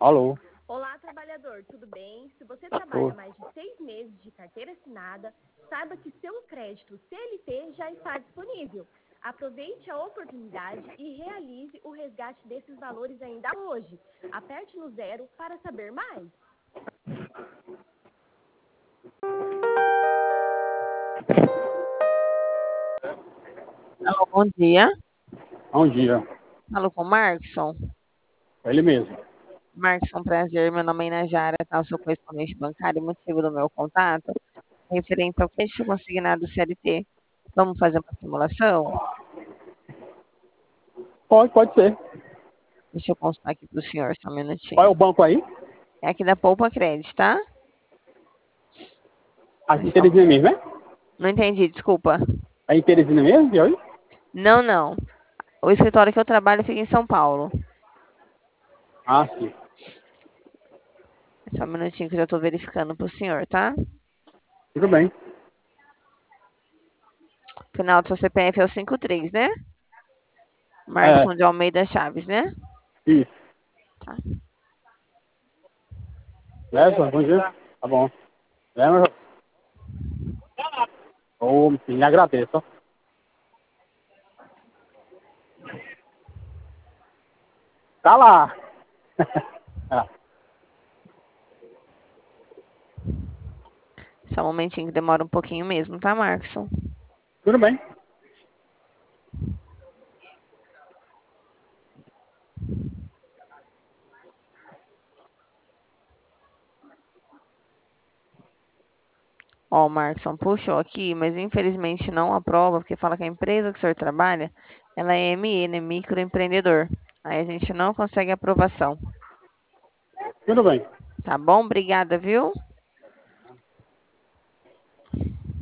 Alô? Olá, trabalhador, tudo bem? Se você Oi. trabalha mais de 6 meses de carteira assinada, saiba que seu crédito CLT já está disponível. Aproveite a oportunidade e realize o resgate desses valores ainda hoje. Aperte no 0 para saber mais. Alô, bom dia. Bom dia. Falo com o Markson. Ele mesmo. Markson, prazer. Meu nome é Inajara, tá? Eu sou correspondente bancário. O motivo do meu contato é referente ao crédito consignado CLT. Vamos fazer uma simulação? Pode ser. Deixa eu consultar aqui para o senhor, só um Qual é minutinho. o banco aí? É aqui da Poupa Crédito, tá? Aqui em Teresina mesmo, né? Não entendi, desculpa. É em Teresina mesmo, de hoje? Não, não. O escritório que eu trabalho fica em São Paulo. Ah, sim. Só um minutinho que eu já estou verificando para o senhor, tá? Tudo bem. Final do seu CPF é o 53, né? Markson de Almeida Chaves, né? Isso. Tá. Leva, bom dia. Tá bom. Leva. Ô, me agradeço, ó. Tá lá. Ah, Só um momentinho que demora um pouquinho mesmo, tá, Markson? tudo bem. Ó, o Markson puxou aqui, mas infelizmente não aprova, porque fala que a empresa que o senhor trabalha, ela é ME, né? Microempreendedor. Aí a gente não consegue aprovação. Tudo bem. Tá bom? Obrigada, viu?